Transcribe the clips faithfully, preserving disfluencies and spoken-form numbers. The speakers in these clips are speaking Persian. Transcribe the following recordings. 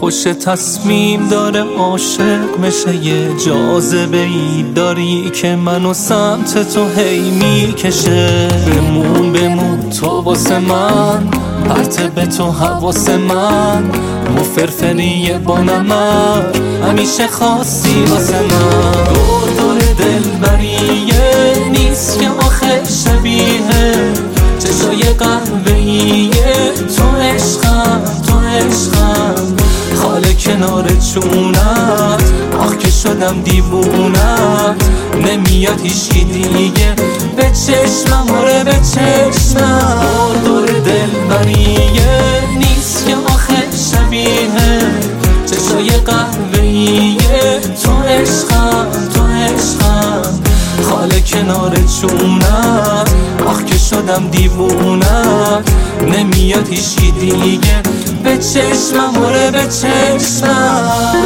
خوش تصمیم داره عاشق میشه، یه جاذبه ای داری که منو سمت تو هی میکشه. بمون بمون تو واسه من، پرت به تو حواس من، مفرفری با نمر همیشه خاصی واسه من. دور دور دلبریه نیست که آخه شبیه چشای قهوه‌ایه. تو عشقم تو عشقم خاله کنار چونت، آخ که شدم دیوونت. نمیاد هیچی دیگه به چشمم، آره به چشمم. دور دلبریه نیست که آخه شبیه چشای قهوه‌ایه. تو عشقم تو عشقم خاله کنار چونت، آخ که شدم دیوونت. نمیاد هیچی دیگه به چشمم، آره به چشمم.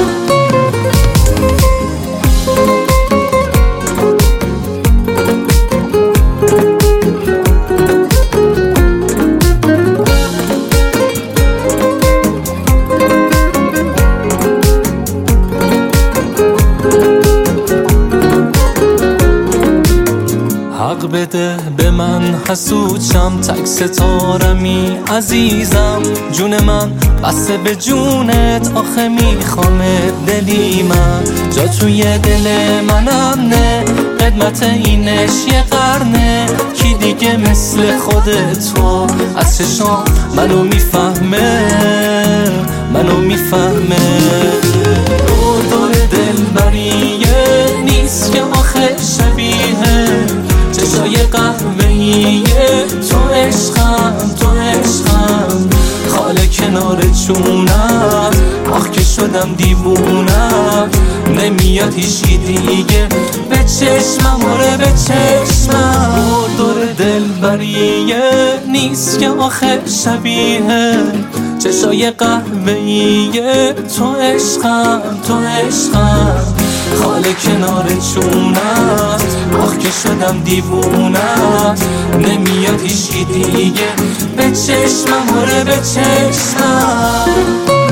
حق بده به من حسود شم، تک ستارمی عزیزم. جون من بسته به جونت، آخه میخوامت دلی من. جا توی دل منم نه، قدمت اینش یه قرنه. کی دیگه مثل خودت تو از چشام منو میفهمه، منو میفهمه. دور دور دلبریه نیست که آخه شبیه چشای قهوه‌ایه. تو عشقم تو عشقم خاله کنار چونت، آخ که شدم دیوونت. نمیاد هیچی دیگه به چشمم، آره به چشمم. دور دور دلبریه نیست که آخه شبیه چشای قهوه‌ایه. تو عشقم تو عشقم خاله کنار چونت، آخ که شدم دیوونت. نمیاد هیچی دیگه به چشمم، آره به چشمم.